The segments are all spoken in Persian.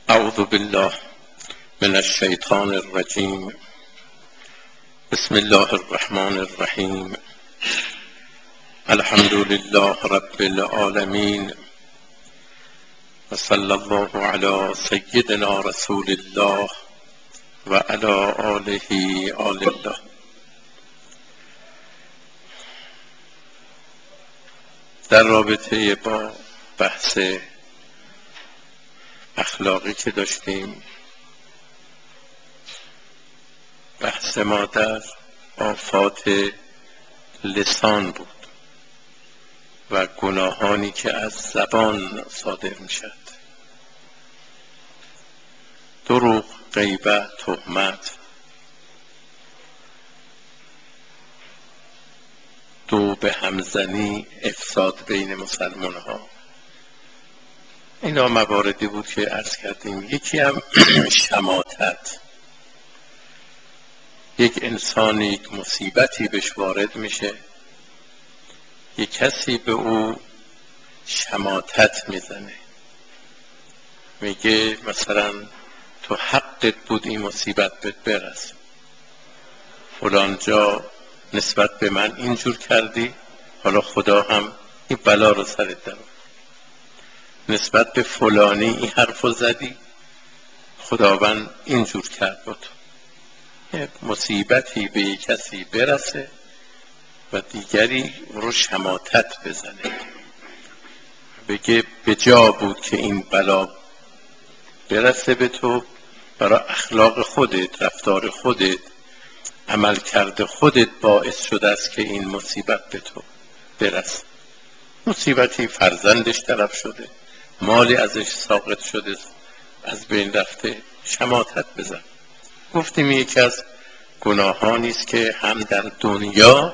اعوذ بالله من الشیطان الرجیم. بسم الله الرحمن الرحیم. الحمد لله رب العالمین و صلی الله علی سیدنا رسول الله و علی آله آل الله. در رابطه با بحث اخلاقی که داشتیم، بحث ما در آفات لسان بود و گناهانی که از زبان صادر می شد: دروغ، غیبت، تهمت، دو به همزنی، افساد بین مسلمان ها. اینا مواردی بود که عرض کردیم. یکی هم شماتت. یک انسانی یک مصیبتی بهش وارد میشه، یک کسی به او شماتت میزنه، میگه مثلا تو حقت بود این مصیبت بهت برسه، فلان جا نسبت به من اینجور کردی، حالا خدا هم این بلا رو سرت در آورد. نسبت به فلانی این حرفو زدی، خداوند اینجور کرد با تو. یک مصیبتی به یک کسی برسه و دیگری رو شماتت بزنه، بگه به جا بود که این بلا برسه به تو، برای اخلاق خودت، رفتار خودت، عمل کرده خودت باعث شده است که این مصیبت به تو برسه. مصیبتی فرزندش طرف شده، مالی ازش ساقط شده، از بین رفته، شماتت بزن. گفتیم یکی از گناهانی است که هم در دنیا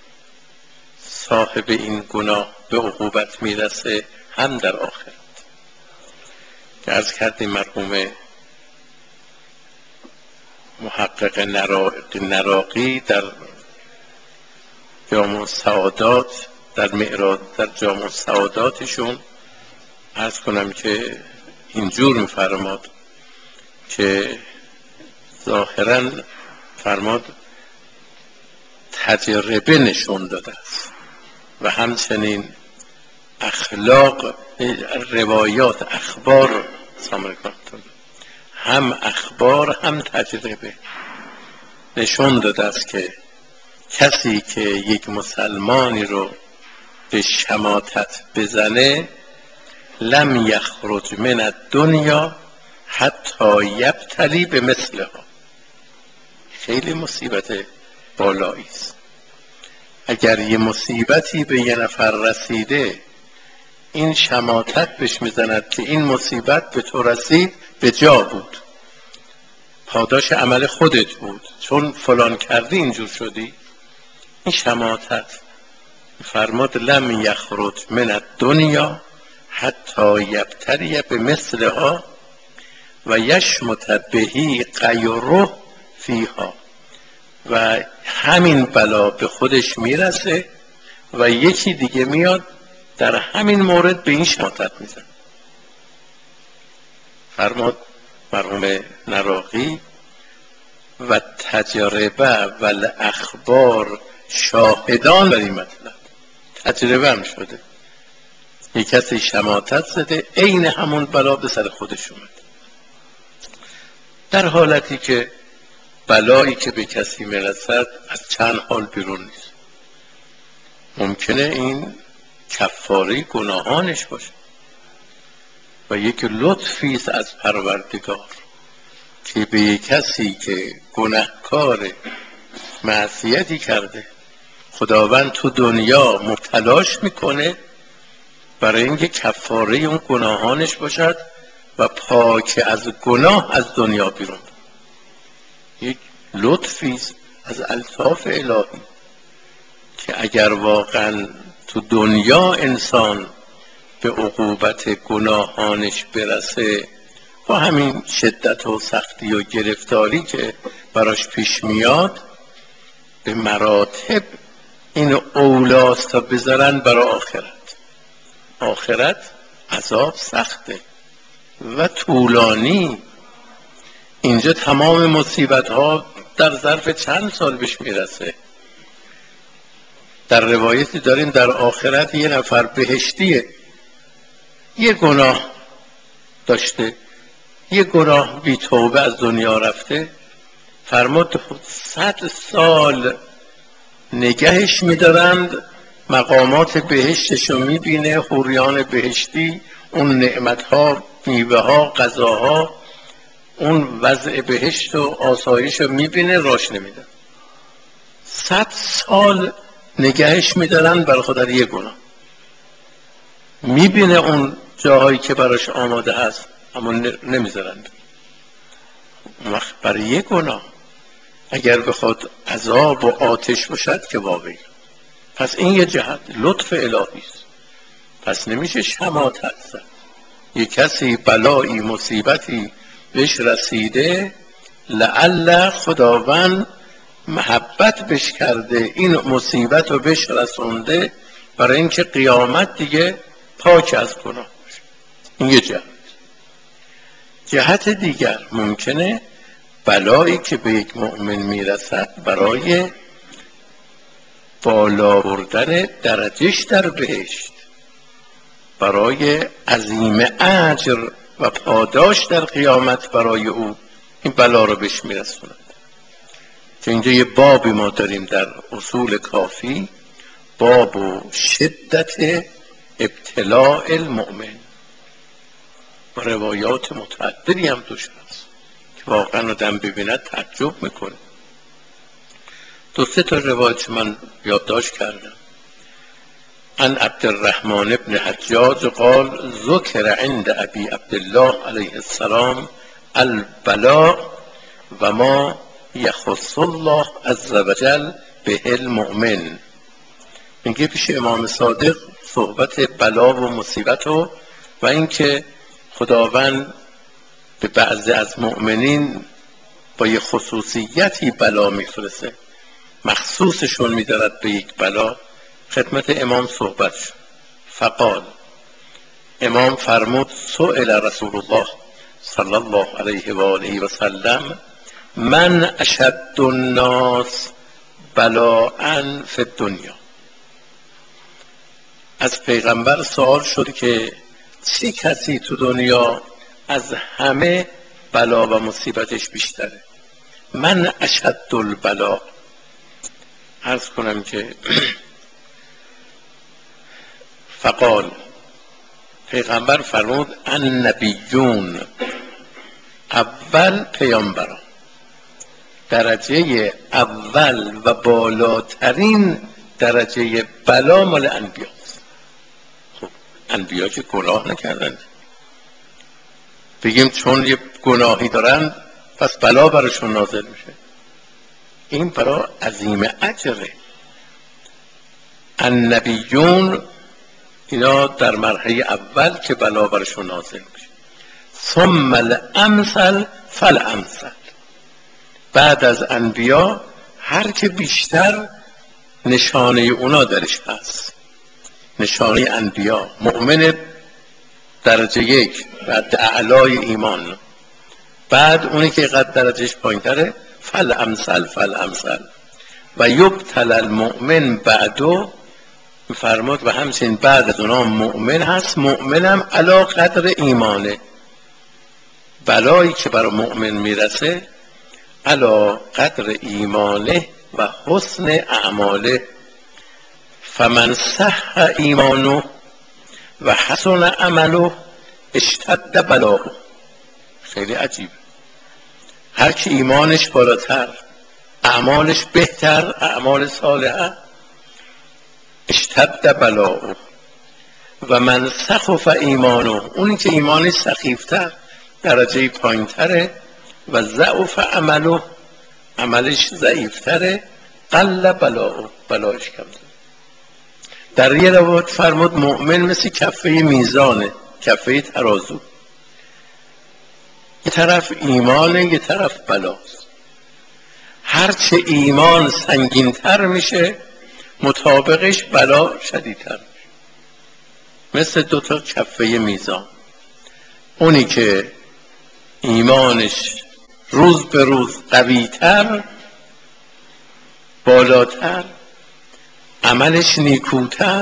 صاحب این گناه به عقوبت میرسه، هم در آخرت. عرض کردیم مرحوم محقق نراقی در جامع السعادات، در معراج، در جامع السعاداتشون عرض کنم که اینجور میفرماد که ظاهراً فرماد تجربه نشون داده است و همچنین اخلاق، روایات، اخبار، هم اخبار هم تجربه نشون داده است که کسی که یک مسلمانی رو به شماتت بزنه، لم یخرج من الدنیا حتی یبتلی به مثلها. خیلی مصیبت بالایی است. اگر یه مصیبتی به یه نفر رسیده، این شماتت بهش میزند که این مصیبت به تو رسید به جا بود، پاداش عمل خودت بود، چون فلان کردی اینجور شدی. این شماتت. فرماد لم یخرج من الدنیا حتی یبتلی به مثلها و یشمت بهی غیره فیها. و همین بلا به خودش میرسه و یکی دیگه میاد در همین مورد به این شماتت میزن. فرماد مرحوم نراقی و تجربه و الاخبار شاهدان بر این مطلب. تجربه هم شده، یک کسی شماتت زده، عین همون بلا به سر خودش اومد، در حالتی که بلایی که به کسی میرسد از چند حال بیرون نیست. ممکنه این کفاره گناهانش باشه و یک لطفی است از پروردگار که به یک کسی که گناهکار معصیتی کرده، خداوند تو دنیا مبتلاش میکنه برای اینکه کفاره اون گناهانش باشد و پاک از گناه از دنیا بیرون. یک لطفی است از الطاف الهی که اگر واقعا تو دنیا انسان به عقوبت گناهانش برسه، با همین شدت و سختی و گرفتاری که براش پیش میاد، به مراتب این اولاست تا بذارن برای آخرت. آخرت عذاب سخته، و طولانی. اینجا تمام مصیبت ها در ظرف چند سال بهش میرسه. در روایتی داریم در آخرت یه نفر بهشتیه، یه گناه داشته، یه گناه بی توبه از دنیا رفته، فرمود 100 سال نگهش می‌دارند، مقامات بهشتشو میبینه، حوریان بهشتی، اون نعمتها، میوه‌ها، غذاها، اون وضع بهشت و آسایشو میبینه، راش نمیده. 100 سال نگهش میدارن برای خاطر یه گناه. میبینه اون جاهایی که براش آماده هست اما نمیذارند. وقت برای یه گناه اگر بخواد عذاب و آتش باشد که واقعی. پس این یه جهت لطف الهی است. پس نمیشه شماتت زد. یه کسی بلایی مصیبتی بهش رسیده، لعل خداوند محبت بش کرده، این مصیبت رو بش رسونده برای اینکه قیامت دیگه پاک از گناه باشه. این یه جهت. جهت دیگر ممکنه بلایی که به یک مؤمن میرسد برای بالا بردن درجش در بهشت، برای عظیم اجر و پاداش در قیامت برای او این بلا رو بهش میرسوند. که اینجا یه بابی ما داریم در اصول کافی، باب شدت ابتلاء المؤمن، و روایات متعددی هم توش هست که واقعا آدم ببیند تعجب میکنه. 2-3 تا روایت من یادداشت کردم. عن عبدالرحمن بن حجاج قال ذکر عند ابی عبدالله علیه السلام البلاء و ما یخص الله عز وجل به المؤمن. میگه پیش امام صادق صحبت بلا و مصیبت و اینکه خداوند به بعضی از مؤمنین با یه خصوصیتی بلا میفرسته، مخصوصشون میدارد به یک بلا. خدمت امام صحبت شد. فقال، امام فرمود سئل رسول الله صلی الله علیه و آله و سلم من اشد الناس بلاء فی الدنیا. از پیغمبر سوال شد که چه کسی تو دنیا از همه بلا و مصیبتش بیشتره؟ من اشد البلاء. عرض کنم که فقال، پیغمبر فرمود النبیون، اول پیامبران، درجه اول و بالاترین درجه بلا مال انبیاست. خب انبیا که گناه نکردند، بگیم چون یه گناهی دارن پس بلا برشون نازل میشه؟ این برای عظیم اجره. النبیون اینا در مرحله اول که بلا برشون نازل میشه. ثم الامثل فالامثل، بعد از انبیا هر که بیشتر نشانه اونا درش هست. نشانه انبیا مؤمن درجه 1 بعد اعلای ایمان، بعد اونی که قد درجهش پایین تره فالامثل فالامثل و یبتل المؤمن بعدو. فرمود و همچنین بعد از اونا مؤمن هست، مؤمنم علا قدر ایمانه. بلایی که برای مؤمن میرسه علا قدر ایمانه و حسن اعماله. فمن صح ایمانه و حسن عمله اشتد بلاؤه. خیلی عجیبه. هر کی ایمانش بالاتر، اعمالش بهتر، اعمال صالحه، اشتد بلاؤه. و من سخف ایمانه، اونی که ایمانش سخیفتر، درجه پایینتره، و ضعف عمله، عملش ضعیفتره، قل بلاؤه، بلایش کمتره. در یه روایت فرمود مؤمن مثل کفه میزانه، کفه ترازو، یه طرف ایمانه یه طرف بلاست. هرچه ایمان سنگینتر میشه مطابقش بلا شدیدتر میشه. مثل 2 تا کفه میزان. اونی که ایمانش روز به روز قویتر، بالاتر، عملش نیکوتر،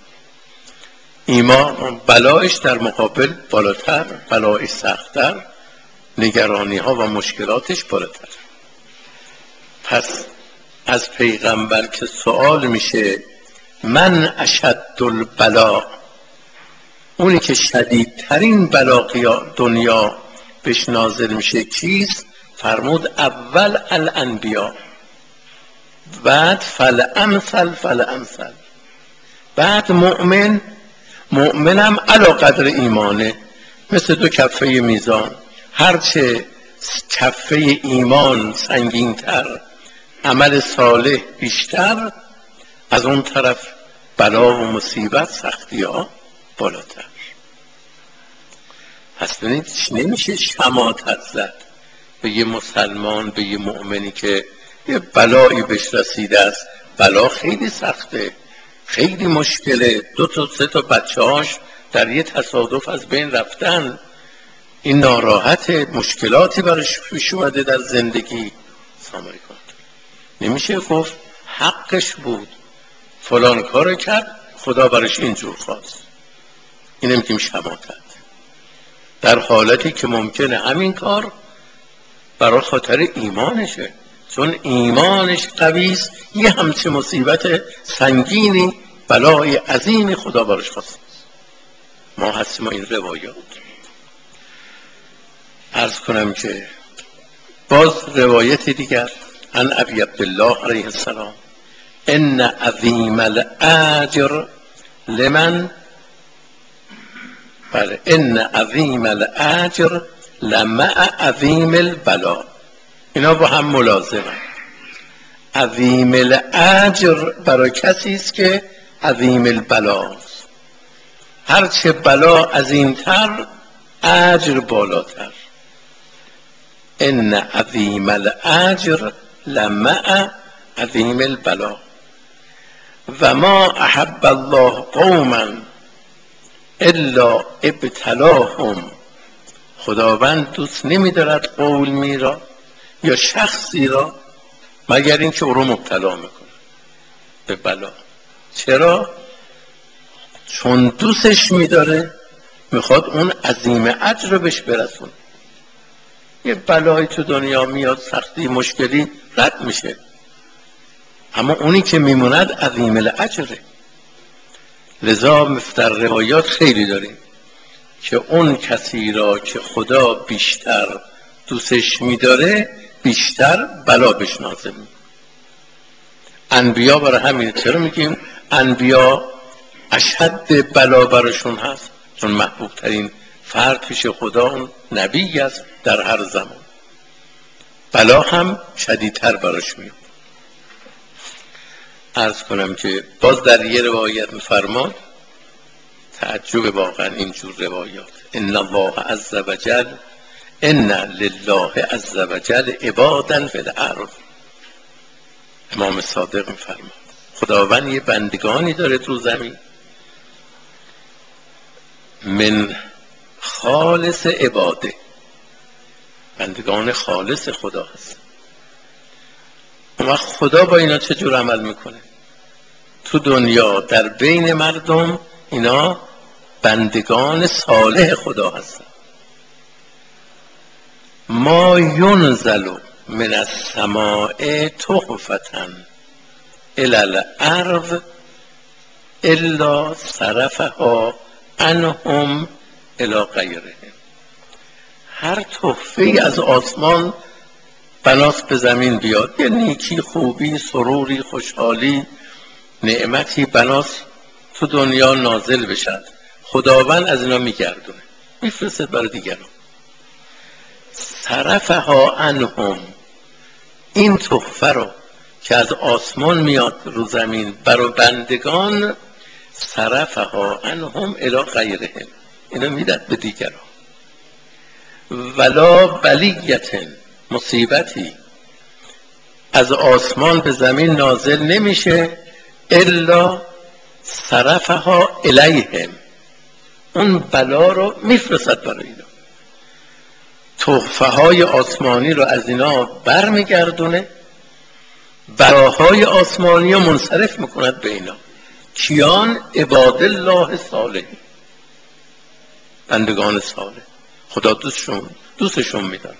ایمان بلایش در مقابل بالاتر، بلایش سختتر، نگرانی ها و مشکلاتش بالاتر. پس از پیغمبر که سوال میشه من اشد البلا، اونی که شدیدترین بلا دنیا بهش نازل میشه کیست؟ فرمود اول الانبیا، بعد فالامثل فالامثل، بعد مؤمنم علی قدر ایمانه، مثل دو کفه میزان، هرچه کفه ایمان سنگینتر، عمل صالح بیشتر، از اون طرف بلا و مصیبت سختی ها بالاتر. پس ببینید نمیشه شماتت زد به یه مسلمان، به یه مؤمنی که یه بلایی بهش رسیده است. بلا خیلی سخته، خیلی مشکله، 2 تا 3 تا بچه هاش در یه تصادف از بین رفتن، این ناراحت، مشکلاتی براش پیش اومده در زندگی. سلام علیکم. نمیشه گفت حقش بود فلان کار کرد خدا براش اینجور خواست، این نمیگیم شماتت، در حالتی که ممکنه همین کار برای خاطر ایمانشه، چون ایمانش قویست، یه همچه مصیبت سنگینی، بلای عظیمی خدا براش خواست. ما هستیم این روایات. عرض کنم که باز روایت دیگر عن ابی عبدالله علیه السلام ان عظیم الاجر لمن، بله، ان عظیم الاجر لمع عظیم البلا، اینا با هم ملازمه. عظیم الاجر برای کسی است که عظیم البلاست، هرچه بلا عظیمتر اجر بالاتر. ان عظیم الاجر لمع عظیم البلا و ما احب الله قوما الا ابتلاهم، خداوند دوست نمی‌دارد قومی را یا شخصی را مگر اینکه او را مبتلا میکنه به بلا. چرا؟ چون دوستش می‌داره، میخواد اون عظیم اجر رو بهش برسونه. یه بلایی تو دنیا میاد، سختی مشکلی رد میشه، اما اونی که میموند عظیم الاجره. لذا در روایات خیلی داریم که اون کسی را که خدا بیشتر دوستش میداره بیشتر بلا بهش نازل میکنه. انبیا برای همین چرا میگیم انبیا اشد بلا برشون هست؟ چون محبوب ترین فرد پیش خدا اون نبی است در هر زمان، بلا هم شدیدتر براش میاد. عرض کنم که باز در یه روایت میفرماد، تعجب واقعا اینجور روایات، ان الله عز وجل ان لله عز وجل عبادا فی الارض، امام صادق میفرماد خداوند یه بندگانی داره تو زمین، من خالص عباده، بندگان خالص خدا هست. اما خدا با اینا چجور عمل میکنه؟ تو دنیا در بین مردم اینا بندگان صالح خدا هستن. ما ینزل من السماء تحفة الی الارض الا صرفها عنهم الی غیرهم، هر تحفه از آسمان بناس به زمین بیاد، یه نیکی، خوبی، سروری، خوشحالی، نعمتی بناس تو دنیا نازل بشد، خداوند از اینا میگردونه، میفرستد برای دیگران. صرفها عنهم، این تحفه رو که از آسمان میاد رو زمین برای بندگان، صرفها عنهم الی غیرهم، اینا میدد به دیگران. ولا بلیت، مصیبتی از آسمان به زمین نازل نمیشه الا صرفها الیهم، اون بلا رو میفرستد برای اینا. تحفه های آسمانی رو از اینا برمیگردونه، بلاهای آسمانی رو منصرف میکند به اینا. کیان؟ عباد الله صالح، بندگان صالح. خدا دوستشون میداره.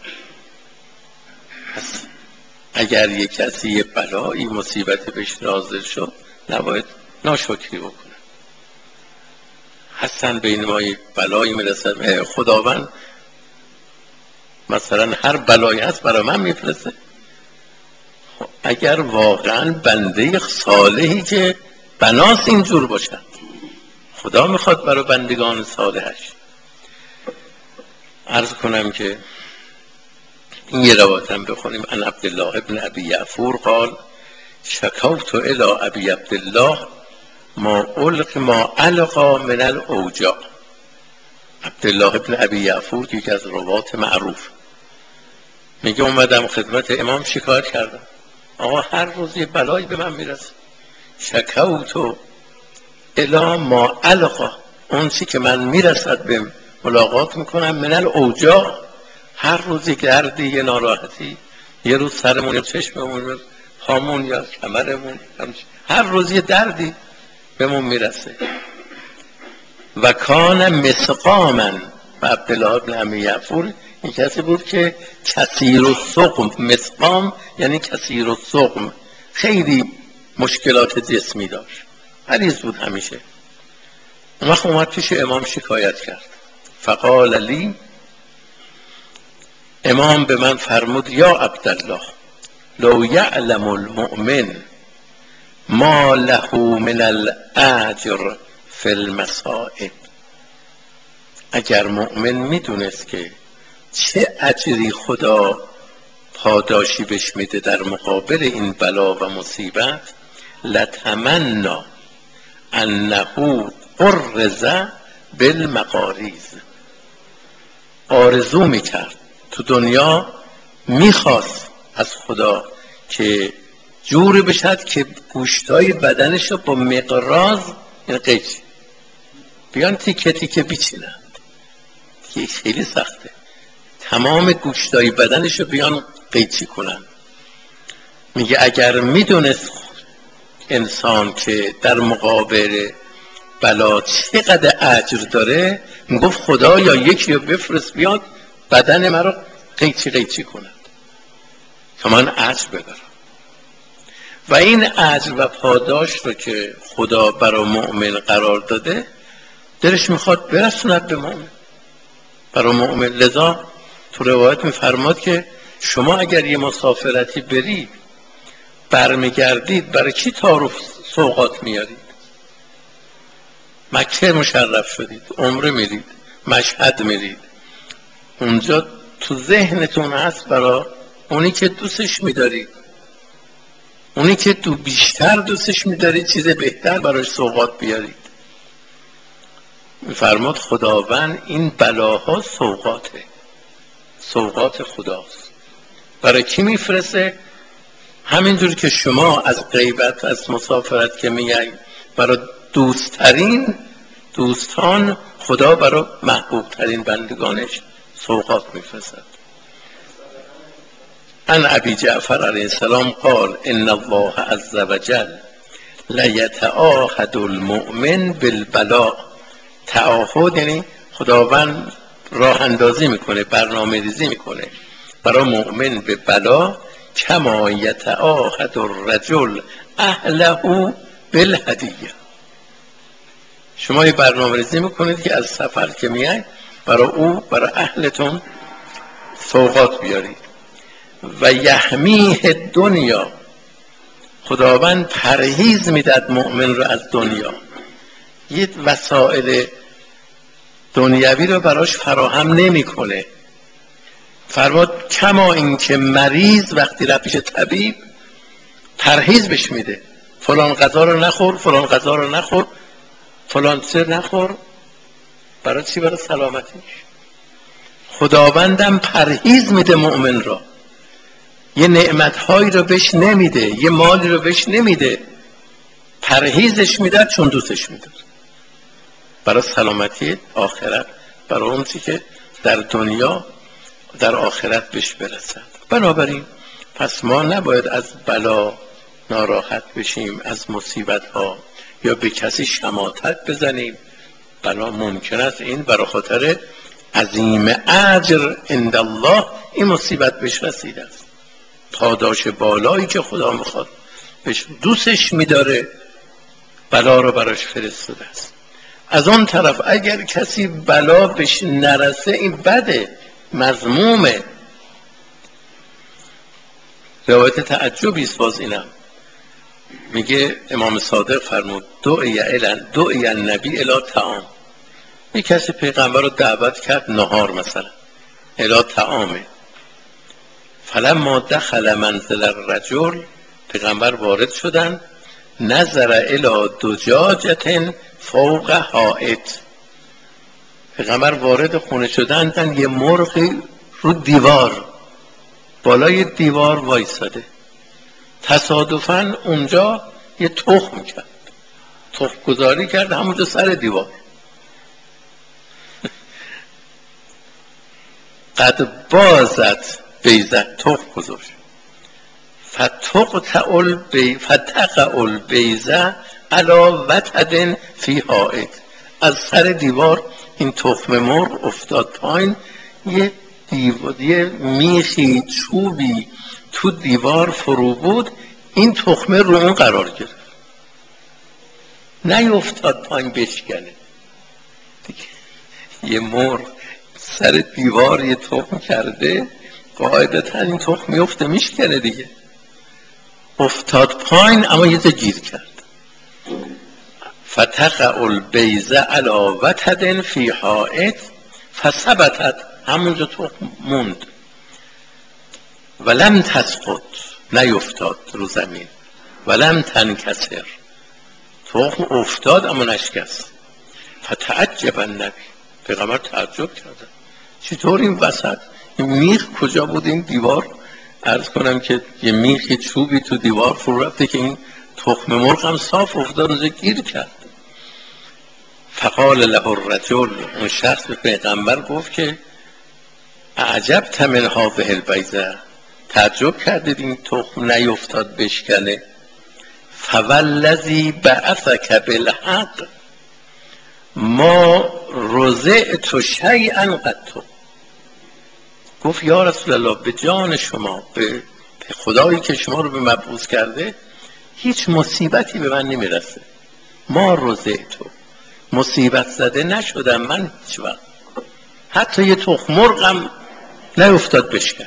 پس اگر یک کسی یه بلایی مصیبتی بهش نازل شد نباید ناشکری بکنه. حسن بین ما یک بلایی میرسه، خداوند مثلا هر بلایی هست برای من میفرسته. اگر واقعا بنده صالحی که بناس اینجور باشد، خدا میخواد برای بندگان صالحش. عرض کنم که این یه روایتم بخونیم. ان عبدالله ابن ابی یعفور قال شکوت الی ابی عبدالله ما القا من الاوجاع. عبدالله ابن ابی یعفور که یکی از روات معروف میگه اومدم خدمت امام شکایت کردم، آقا هر روز یه بلایی به من میرسه. شکوت الی ما القا، اون چی که من میرسد به ملاقات میکنم، من الاوجاع، هر روز یک دردی، یه ناراحتی، یه روز سرمون، یه چشممون، پامون یا کمرمون، هر روز یه دردی بهمون میرسه. و کان مسقاما، و عبدالله ابن ابی یعفور این کسی بود که کثیر السقم، مسقام یعنی کثیر السقم، خیلی مشکلات جسمی داشت، مریض بود همیشه. اون وقت اومد پیش امام شکایت کرد. فقال لی، امام به من فرمود یا عبدالله لو یعلم المؤمن ما له من الاجر فی المصائب، اگر مؤمن میدونست که چه اجری خدا پاداشی بهش میده در مقابل این بلا و مصیبت، لتمنا انه قرز بالمقاریض، آرزو میکرد تو دنیا، میخواست از خدا که جوری بشد که گوشتای بدنش رو با مقراض، این قیچی، بیان تیکه تیکه بیچینن، که خیلی سخته، تمام گوشتای بدنش رو بیان قیچی کنن. میگه اگر میدونست انسان که در مقابل بلا چقدر اجر داره، میگفت خدا یا یکی رو بفرست بیاد بدن من رو قیچی قیچی کند که من اجر ببرم. و این اجر و پاداش رو که خدا برای مؤمن قرار داده، دلش میخواد برسوند به مؤمن، برای مؤمن. لذا تو روایت میفرماد که شما اگر یه مسافرتی برید برمیگردید، برای کی تعارف سوغات میارید؟ مکه مشرف شدید، عمره میرید، مشهد میرید، اونجا تو ذهنتون هست برای اونی که دوستش میدارید، اونی که تو بیشتر دوستش میدارید، چیز بهتر براش سوغات بیارید. میفرماد خداوند این بلاها سوغاته، سوغات خداست. برای کی میفرسته؟ همینجور که شما از غیبت، از مسافرت که میگن، برای دوستترین دوستان خدا برای محبوب ترین بندگانش سوغات میفرستد. ان ابی جعفر علیه السلام قال ان الله عز وجل لیتعاهد المؤمن بالبلاء. تعاهد یعنی خداوند راه اندازی میکنه، برنامه ریزی میکنه برای مؤمن به بلا، کما یتعاهد الرجل اهله بالهدیه. شما یه برنامه ریزی میکنید که از سفر که میای برای او، برای اهلتون سوغات بیارید. و یحمیه دنیا، خداوند پرهیز میداد مؤمن رو از دنیا، یه وسائل دنیوی رو براش فراهم نمیکنه. فرمود کما این که مریض وقتی رفت پیش طبیب پرهیز بهش میده، فلان غذا رو نخور، فلان غذا رو نخور، فلان چیز نخور. برای چی؟ برای سلامتیش. خداوندم پرهیز میده مؤمن را، یه نعمتهایی رو بهش نمیده، یه مالی رو بهش نمیده، پرهیزش میده چون دوستش میده، برای سلامتی آخرت، برای اون چی که در دنیا در آخرت بهش برسد. بنابراین پس ما نباید از بلا ناراحت بشیم، از مصیبت ها، یا به کسی شماتت بزنیم. بلا ممکن است این برای خاطر عظیم اجر عند الله این مصیبت بهش رسیده است، پاداش بالایی که خدا میخواد بهش دوستش میداره بلا رو براش فرستاده است. از اون طرف اگر کسی بلا بهش نرسه این بده، مذمومه. روایت تعجبی است باز اینم میگه امام صادق فرمود دعی النبی الی طعام. یک کسی پیغمبر رو دعوت کرد نهار مثلا الی طعامه، فلما دخل منزل الرجل، پیغمبر وارد شدن، نظر الی دجاجة فوق حائط، پیغمبر وارد خونه شدن یه مرغی رو دیوار، بالای دیوار وایساده، تصادفاً اونجا یه تخم کرد، تخم گذاری کرد همونجا سر دیوار. قد بازت بیزت، تخم گذاشت، فتقع البیضة علی وتد فی حائط، از سر دیوار این تخم مرغ افتاد پایین، یه میخی چوبی تو دیوار فرو بود، این تخمه رو اون قرار گرفت، نیفتاد پایین بشکنه. یه مرغ سر دیوار یه تخم کرده، قاعدتا این تخم میفته میشکنه دیگه، افتاد پایین اما یه جا گیر کرد. فتقع البیضة علی وتد فی حائط فثبتت، همونجا تخم موند، ولم تسقط، نیفتاد رو زمین، ولم تنکسر، تخم افتاد اما نشکست. فتعجب النبی، پیغمبر تعجب کردن چطور این وسط این میخ کجا بود؟ این دیوار عرض کنم که یه میخ چوبی تو دیوار فرو رفته که این تخم مرغ هم صاف افتاد اونجا گیر کرد. فقال له الرجل، اون شخص به پیغمبر گفت که اعجبت من هذه البیضة، تعجب کردید این تخم نیفتاد بشکنه؟ فوالذی بعثک بالحق ما رزقت شیئا قط، گفت یا رسول الله به جان شما، به خدایی که شما رو به مبعوث کرده هیچ مصیبتی به من نمیرسه. ما رزقت، مصیبت زده نشدم من هیچ وقت، حتی یه تخم مرغم نیفتاد بشکن.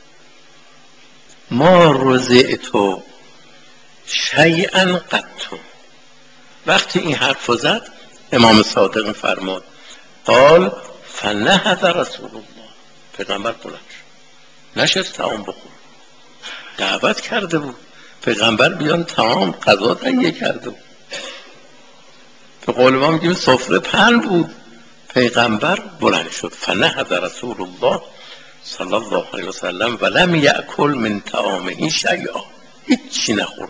ما رزقت شیئا قط. وقتی این حرف زد امام صادق فرمود قال فنهض رسول الله، پیغمبر بلند شد نشست طعام بخور، دعوت کرده بود پیغمبر بیان طعام غذا تهیه کرده بود، به قول ما میگیم سفره پهن بود، پیغمبر بلند شد فنهض رسول الله صلی الله علیه وسلم ولم یأکل من طعامه شیئا، هیچی نخورد.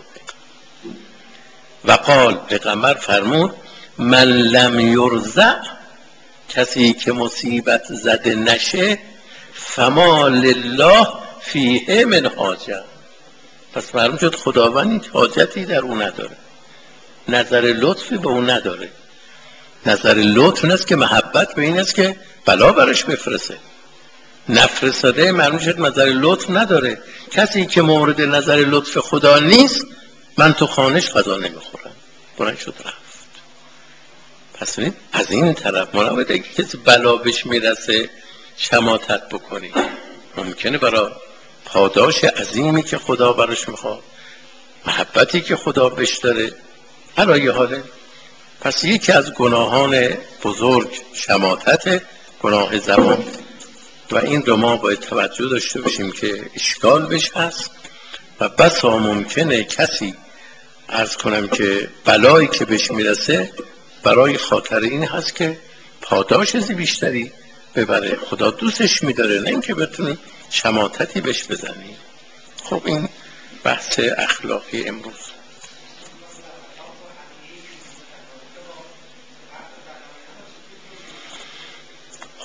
و قال، پیغمبر فرمود من لم یرزق، کسی که مصیبت زده نشه، فما لله فیه من حاجه، پس معلوم شد خداوند هیچ حاجتی در اون نداره، نظر لطفی به اون نداره. نظر لطف این است که محبت به این است که بلا برش بفرسته، نفرستاده معلوم شد نظر لطف نداره. کسی که مورد نظر لطف خدا نیست من تو خانش غذا نمیخورم، بلند شد رفت. پس از این طرف ما نباید اگه کسی بلا بهش میرسه شماتت بکنی، ممکنه برای پاداش عظیمی که خدا براش میخواد، محبتی که خدا بهش داره، علایه حاله. پس یکی از گناهان بزرگ شماتت، گناه زبان، و این رو ما باید توجه داشته باشیم که اشکال بش هست و بسا ممکنه کسی عرض کنم که بلایی که بهش میرسه برای خاطر این هست که پاداش بیشتری ببره، خدا دوستش میداره، نه اینکه بتونی شماتتی بهش بزنی. خب این بحث اخلاقی امروز.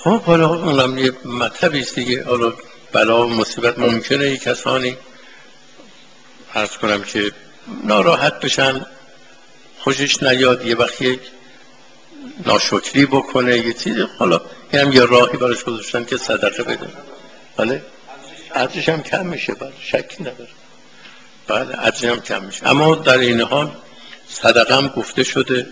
خب حالا اونم یه مطلبی است دیگه. حالا بلا و مصیبت ممکنه یک کسانی عرض کنم که ناراحت بشن، خوشش نیاد، یه وقت یک ناشکری بکنه، یه چیزی، حالا این هم یه راهی براش گذاشتن که صدقه بده. بله ارزش هم کم میشه، بله شکی نداره، بله ارزش هم کم میشه. اما در این حال صدقه هم گفته شده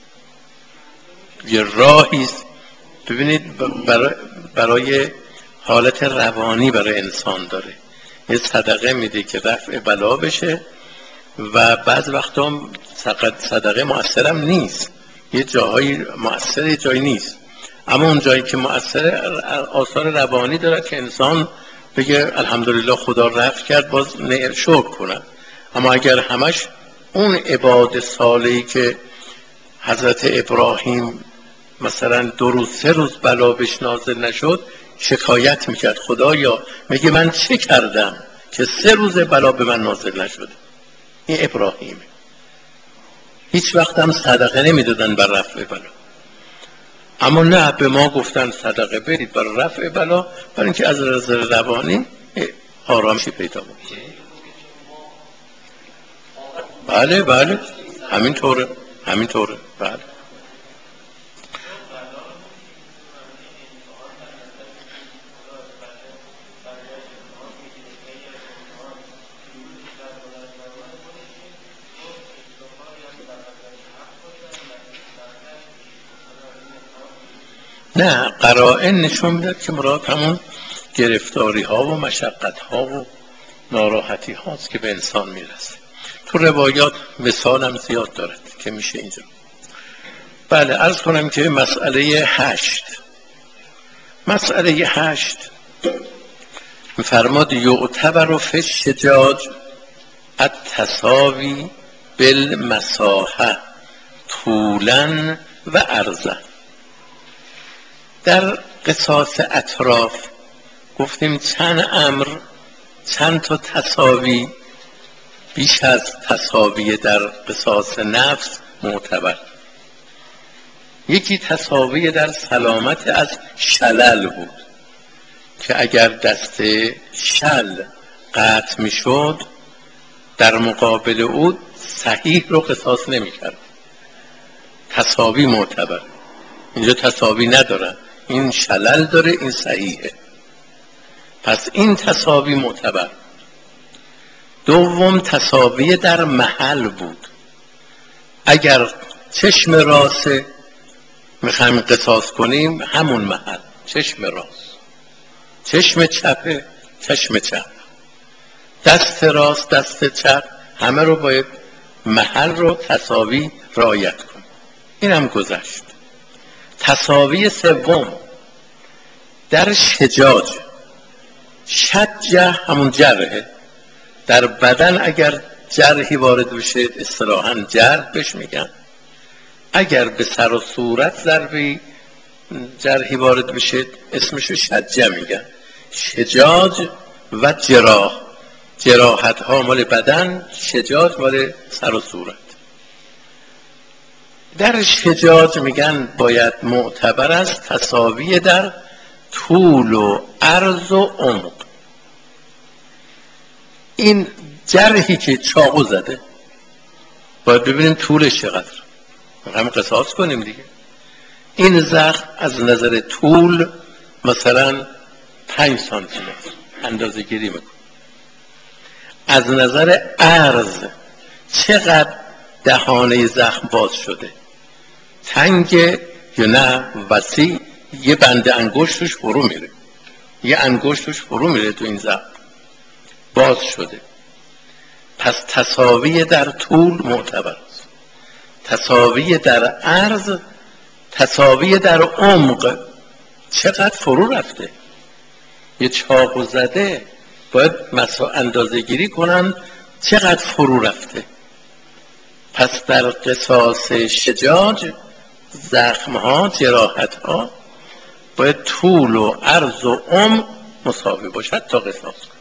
یه راهی است. ببینید برای حالت روانی برای انسان داره، یه صدقه میده که رفع بلا بشه و بعض وقتا هم صدقه مؤثرم نیست، یه جاهایی مؤثر یه جایی نیست، اما اون جایی که مؤثر آثار روانی داره که انسان بگه الحمدلله خدا رفع کرد، باز شکر کنه. اما اگر همش اون عباد صالحی که حضرت ابراهیم مثلا 2 روز 3 روز بلا بهش نازل نشد شکایت میکرد، خدایا میگه من چه کردم که 3 روز بلا به من نازل نشد؟ این ابراهیمه. هیچ وقت هم صدقه نمیدادن بر رفع بلا، اما نه، به ما گفتن صدقه برید بر رفع بلا، برای اینکه از نظر روانی آرامشی پیدا بکنید. بله بله همینطوره، همینطوره، بله. نه، قرائن نشون میداد که مراد همون گرفتاری ها و مشقت ها و ناراحتی هاست که به انسان میرسه. تو روایات مثال هم زیاد دارد که میشه اینجا. بله عرض کنم که مسئله 8 فرماد یعتبر فی الشجاج التساوی بالمساحه طولا و عرضا. در قصاص اطراف گفتیم چند تا تساوی بیش از تساوی در قصاص نفس معتبر. یکی تساوی در سلامت از شلل بود که اگر دست شل قطع می شد در مقابل او صحیح رو قصاص نمی کرد، تساوی معتبر. اینجا تساوی نداره، این شلل داره، این صحیحه، پس این تساوی معتبر. دوم تساوی در محل بود، اگر چشم راست میخوایم قصاص کنیم همون محل، چشم راست، چشم چپه چشم چپ، دست راست دست چپ، همه رو باید محل رو تساوی رعایت کنیم. این هم گذشت. تساوی سوم در شجاج، شجه همون جرحه، در بدن اگر جرحی وارد بشه اصطلاحاً جرح بهش میگن، اگر به سر و صورت ضربی جرحی وارد بشه اسمشو شجه میگن. شجاج و جراحت ها مال بدن، شجاج مال سر و صورت. در شجاج میگن باید معتبر است تساوی در طول و عرض و عمق. این جرحی که چاقو زده باید ببینیم طولش چقدر، هم قصاص کنیم دیگه. این زخم از نظر طول مثلا 5 سانتی متر اندازه گیری میکنه. از نظر عرض چقدر دهانه زخم باز شده، تنگه یا نه وسیع، یه بند انگشتش فرو میره، یه انگشتش فرو میره تو این زخم باز شده. پس تساوی در طول معتبر است، تساوی در عرض، تساوی در عمق، چقدر فرو رفته. یه چاقو زده باید اندازه گیری کنن چقدر فرو رفته. پس در قصاص شجاج زخم ها، جراحت ها باید طول و عرض و عمق مساوی باشد تا قصاص کنه.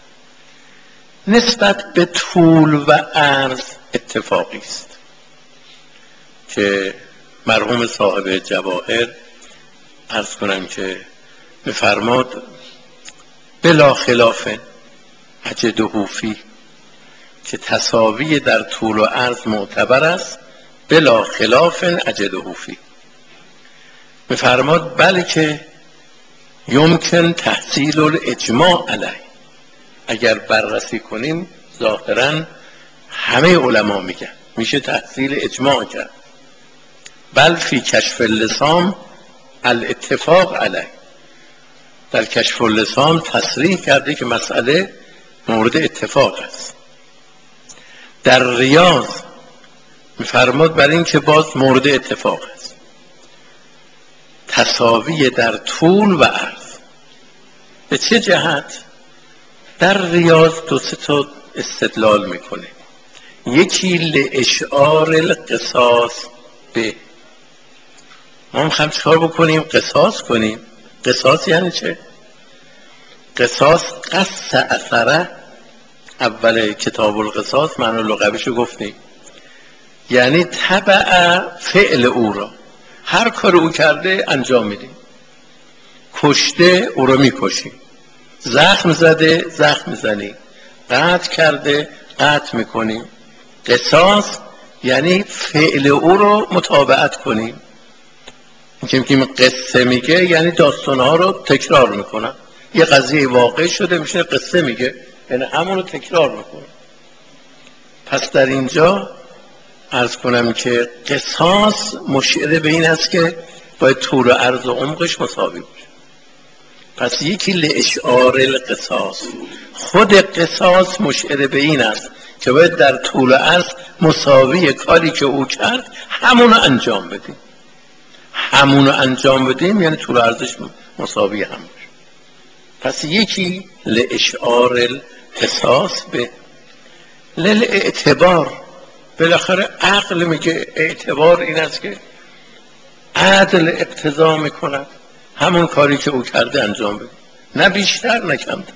نسبت به طول و عرض اتفاقی است که مرحوم صاحب جواهر عرض کنم که میفرماد بلا خلاف اجده فی، که تساوی در طول و عرض معتبر است، بلا خلاف اجده فی. میفرماد بلکه یمکن تحصیل الاجماع علیه، اگر بررسی کنیم ظاهرا همه علما میگن میشه تحصیل اجماع کرد. بل فی کشف اللسان الاتفاق علیه، در کشف اللسان تصریح کرده که مسئله مورد اتفاق است. در ریاض میفرماد برای این که باز مورد اتفاق است، تساوی در طول و عرض. به چه جهت؟ در ریاض دو سه تا استدلال میکنه. یکی لاشعار القصاص به، ما میخوایم چکار بکنیم؟ قصاص کنیم. قصاص یعنی چه؟ قصاص قص اثره، اول کتاب القصاص معنی لغویشو گفتیم، یعنی تبع فعل او را، هر کار او کرده انجام میدیم. کشته او را میکشیم، زخم زده زخم میزنیم، قطع کرده قطع میکنیم. قصاص یعنی فعل او رو متابعت کنیم. این که قصه میگه یعنی داستانها رو تکرار میکنن. یه قضیه واقع شده میشه قصه میگه، یعنی همون رو تکرار میکنه. پس در اینجا عرض کنم که قصاص مشعر به این است که باید طول و عرض و عمقش مساوی باشه. پس یکی لاشعار القصاص، خود قصاص مشعر به این است که باید در طول و عرض مساوی کاری که او کرد همونو انجام بدیم. همونو انجام بدیم یعنی طول و عرضش مساوی هم باشه. پس یکی لاشعار القصاص به للاعتبار، بالاخره عقل میگه اعتبار این است که عدل اقتضا میکند همون کاری که او کرده انجام بده، نه بیشتر نه کمتر.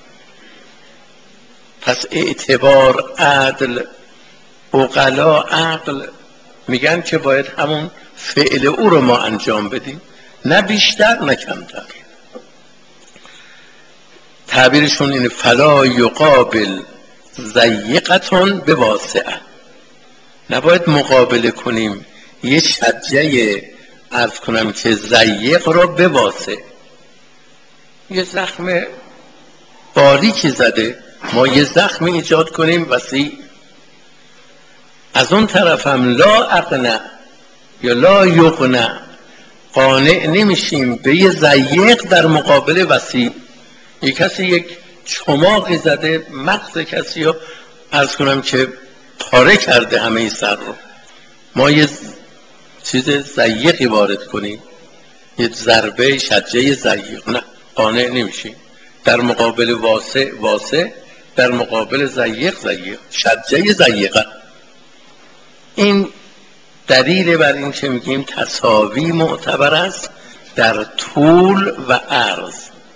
پس اعتبار، عدل، عقلا، عقل میگن که باید همون فعل او رو ما انجام بدیم، نه بیشتر نه کمتر. تعبیرشون اینه فلا یقابل ضیقتون به واسعه، نباید مقابله کنیم یه شجه عرض کنم که ضیق رو به واسع. یه زخم باریکی زده، ما یه زخم ایجاد کنیم وسیع. از اون طرف هم لا اقنع یا لا یقنع، قانع نمیشیم به یه ضیق در مقابل وسیع. یه کسی یک چماقی زده، مغز کسی رو عرض کنم که پاره کرده همه سر رو، ما یه چیز ضیقی وارد کنیم، یه ضربه شجه ضیق، نه، قانع نمیشیم. در مقابل واسع واسع، در مقابل ضیق ضیق، شجه ضیقه. این دلیل بر این که میگیم تساوی معتبر است در طول و عرض.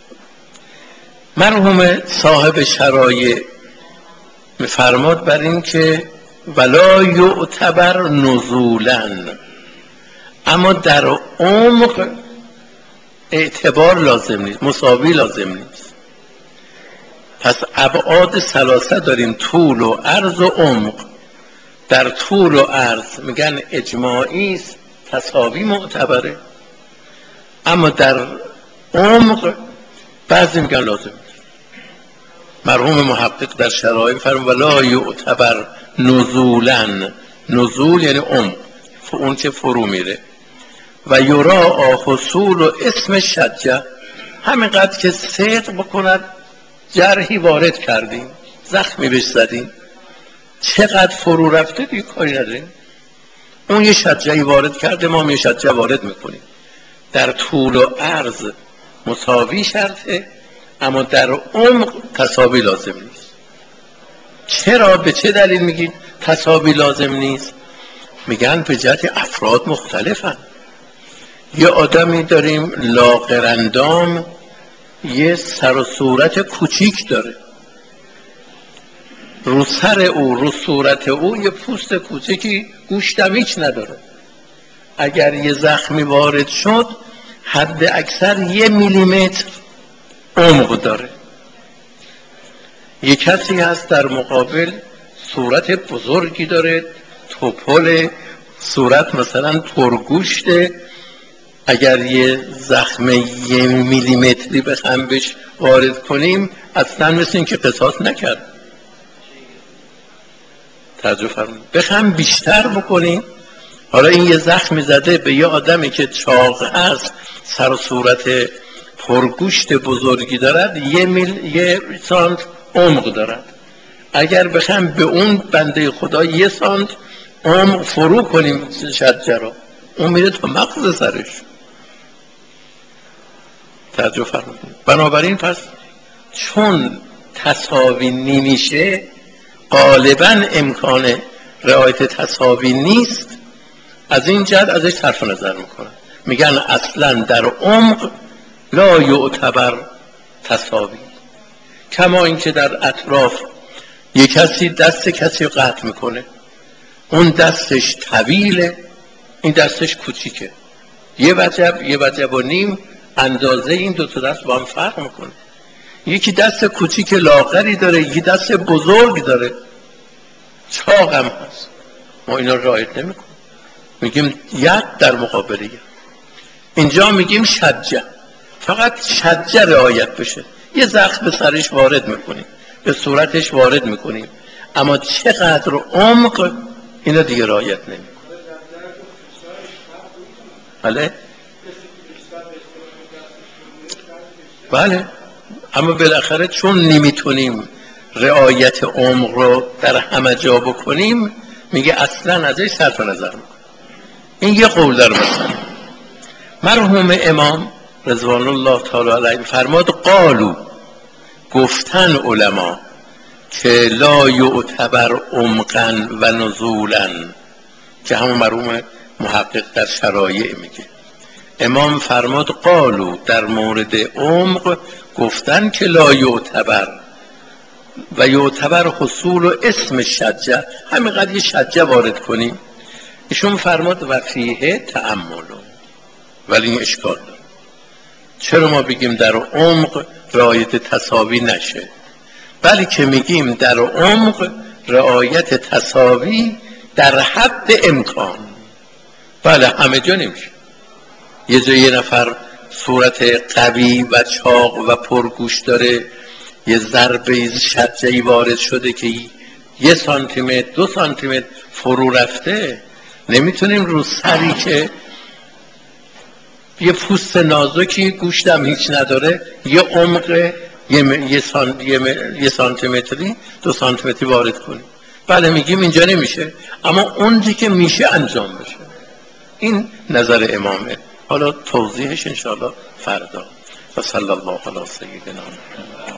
مرحوم صاحب شرایع میفرماد بر این که ولا یعتبر نزولا، اما در عمق اعتبار لازم نیست، مساوی لازم نیست. پس ابعاد ثلاثه داریم، طول و عرض و عمق. در طول و عرض میگن اجماعی است، تساوی معتبره، اما در عمق بعضی میگن لازم نیست. مرحوم محقق در شرایع فرمود ولا یعتبر نزولا، نزول یعنی عمق، اون که فرو میره. و یرا حصول و اسم شجه، همینقدر که صدق بکند جرحی وارد کردیم، زخمی بهش زدیم، چقدر فرو رفته دیگه کاری نداریم، اون یه شجهی وارد کرده ما هم یه شجه وارد میکنیم. در طول و عرض مساوی شرطه، اما در عمق تساوی لازم نیست. چرا؟ به چه دلیل میگید تساوی لازم نیست؟ میگن به جهت افراد مختلفن. یه آدمی داریم لاغرندام، یه سر و صورت کوچیک داره، رو سر او، رو صورت او یه پوست کوچیکی، گوشتم هیچ نداره. اگر یه زخمی وارد شد حد اکثر 1 میلیمتر عمق داره. یک کسی هست در مقابل صورت بزرگی داره، توپل، صورت مثلا پرگوشته، اگر یه زخم 1 میلیمتری بخوایم بهش وارد کنیم اصلا مثل این که قصاص نکرد. توجه فرمایید. بخوایم بیشتر بکنیم، حالا این یه زخمی زده به یه آدمی که چاق هست، سر و صورت پرگوشت بزرگی دارد، 1 سانت عمق دارد. اگر بخوایم به اون بنده خدا 1 سانت عمق فرو کنیم شجره رو، اون میره تا مغز سرش. توجه فرمایید. بنابراین پس چون تساوی نمیشه، غالبا امکان رعایت تساوی نیست، از این جهت ازش صرف نظر میکنن، میگن اصلا در عمق لا یعتبر تساوی. کما اینکه در اطراف یک کسی دست کسی قطع میکنه، اون دستش طویله، این دستش کوچیکه، 1 وجب و نیم اندازه این 2 تا دست با هم فرق میکنه. یکی دست کوچیک لاغری داره، یکی دست بزرگ داره، چاق هم هست. ما اینا رعایت نمیکنیم، میگیم ید در مقابل ید. اینجا میگیم شجه، فقط شجه رعایت بشه. یه زخم به سرش وارد میکنیم، به صورتش وارد میکنیم، اما چقدر عمق اینا دیگه رعایت نمیکنیم. بله، اما بالاخره چون نمیتونیم رعایت عمق رو در همه جا بکنیم، میگه اصلا ازش صرف نظر میکنه. این یه قول در مثلا. مرحوم امام رضوان الله تعالی علیه فرماد قالو، گفتن علما که لا یعتبر عمقا و نزولا، که همون مرحوم محقق در شرایع میگه. امام فرماد قالو، در مورد عمق گفتن که لا یعتبر و یعتبر حصول و اسم شجه، همینقدر یه شجه وارد کنیم. ایشون فرماد و فیه تأمل، ولی این اشکال داره. چرا ما بگیم در عمق رعایت تساوی نشه، ولی که میگیم در عمق رعایت تساوی در حد امکان. بله، همه جا نمیشه. یه جای یه نفر صورت قوی و چاق و پرگوش داره، یه ضربه شجعی وارد شده که 1 سانتیمتر 2 سانتیمتر فرو رفته، نمیتونیم رو سری که یه پوست نازکی گوشتم هیچ نداره یه عمق 1 سانتیمتری 2 سانتیمتری وارد کنیم. بله میگیم اینجا نمیشه، اما اونجی که میشه انجام بشه. این نظر امامه. حالا توضیحش انشاءالله فردا. و صلی الله علی سیدنا محمد.